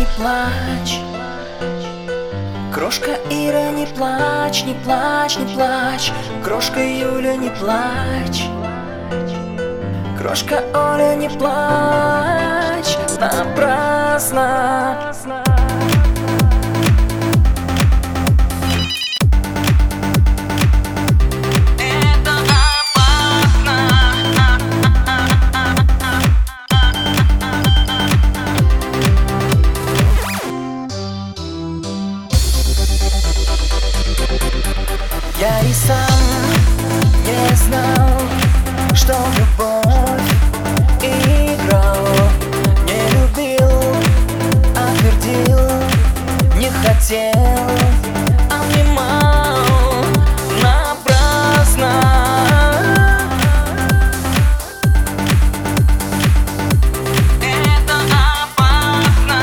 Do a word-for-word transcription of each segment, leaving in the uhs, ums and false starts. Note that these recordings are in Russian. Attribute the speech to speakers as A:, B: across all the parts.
A: не плачь. Крошка Ира, не плачь, не плачь, не плачь. Крошка Юля, не плачь. Крошка Оля, не плачь напрасно. Я и сам не знал, что в любовь играл. Не любил, отвердил, не хотел, обнимал напрасно. Это опасно.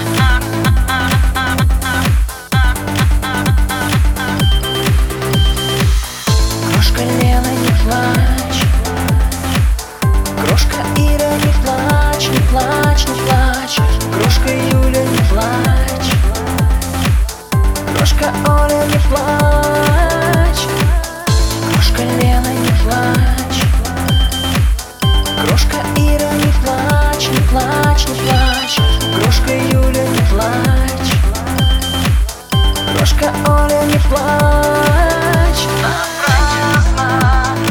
A: Крошка Лена, не плачь. Крошка Ира, не плачь, не плачь, не плачь. Крошка Юля, не плачь. Крошка Оля, не плачь. Крошка Лена, не плачь. Крошка Ира, не плачь, не плачь, не плачь. Крошка Юля, не плачь. Крошка Оля, не плачь напрасно.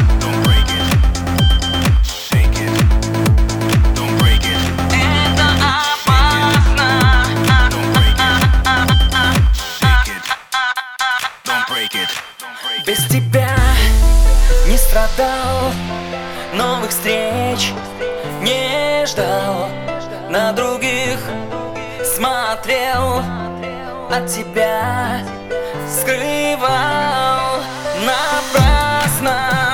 A: Без тебя не страдал, новых встреч не ждал, на других смотрел, от тебя скрывал напрасно.